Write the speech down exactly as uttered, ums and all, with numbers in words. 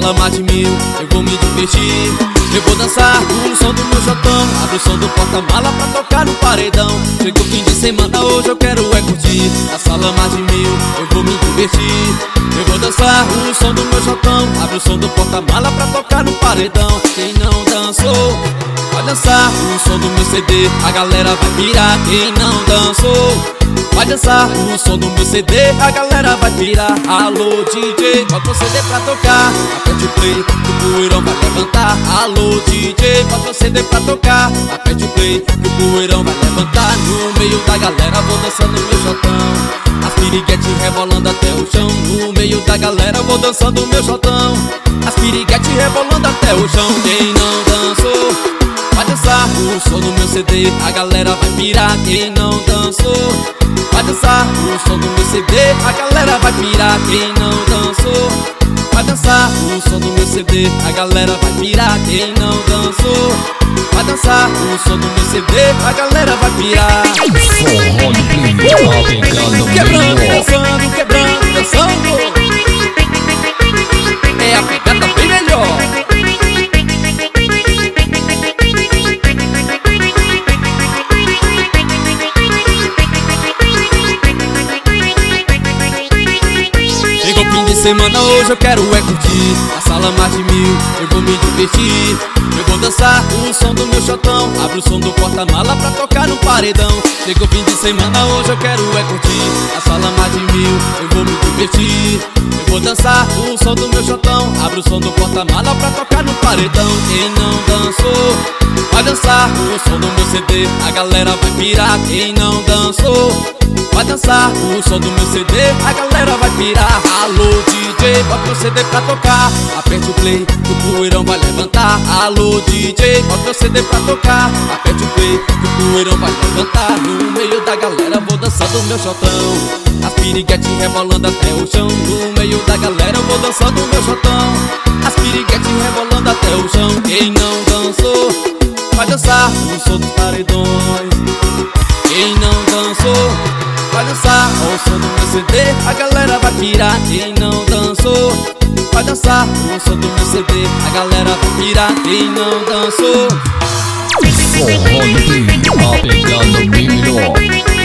sala mais de mil, eu vou me divertir. Eu vou dançar com o som do meu jotão. Abre o som do porta-mala pra tocar no paredão. Chegou fim de semana, hoje eu quero é curtir. Na sala mais de mil, eu vou me divertir. Eu vou dançar com o som do meu jotão. Abre o som do porta-mala pra tocar no paredão. Quem não dançou, vai dançar com o som do meu C D, a galera vai pirar. Quem não dançou, vai dançar com o som do meu C D, a galera vai pirar. Alô D J, bota o C D pra tocar. Aperte o play, que o poeirão vai levantar. Alô D J, bota o C D pra tocar. Aperte o play, que o poeirão vai levantar. No meio da galera vou dançando meu jotão. As piriguete rebolando até o chão. No meio da galera vou dançando meu jotão. As piriguete rebolando até o chão. Quem não dançou, vai dançar com o som do meu C D, a galera vai pirar. Quem não dançou, vai dançar com o som do meu C D, a galera vai pirar. Quem não dançou, vai dançar com o som do meu C D, a galera vai pirar. Quem não dançou, vai dançar com o som do meu C D, a galera vai pirar. Quebrando, dançando, quebrando, dançando. É a pegada bem melhor. Chegou fim de semana, hoje eu quero é curtir. A sala mais de mil, eu vou me divertir. Eu vou dançar com o som do meu jotão. Abre o som do porta-mala pra tocar no paredão. Chegou fim de semana, hoje eu quero é curtir. A sala mais de mil, eu vou me divertir. Eu vou dançar com o som do meu jotão. Abre o som do porta-mala pra tocar no paredão. Quem não dançou, vai dançar com o som do meu C D, a galera vai pirar. Quem não dançou, vai dançar com o som do meu C D, a galera vai pirar. Alô D J, bota o C D pra tocar. Aperte o play, que o poeirão vai levantar. Alô D J, bota o C D pra tocar. Aperte o play, que o poeirão vai levantar. No meio da galera vou dançando meu jotão. As piriguete rebolando até o chão. No meio da galera eu vou dançando meu jotão. As piriguete rebolando até o chão. Quem não dançou, vai dançar com o som dos paredões. Quem não dançou, vai dançar ao som do meu C D, a galera vai pirar. Quem não dançou, vai dançar com o som do meu C D, a galera vai pirar. Quem não dançou, forró no beat, tá pegando bem melhor.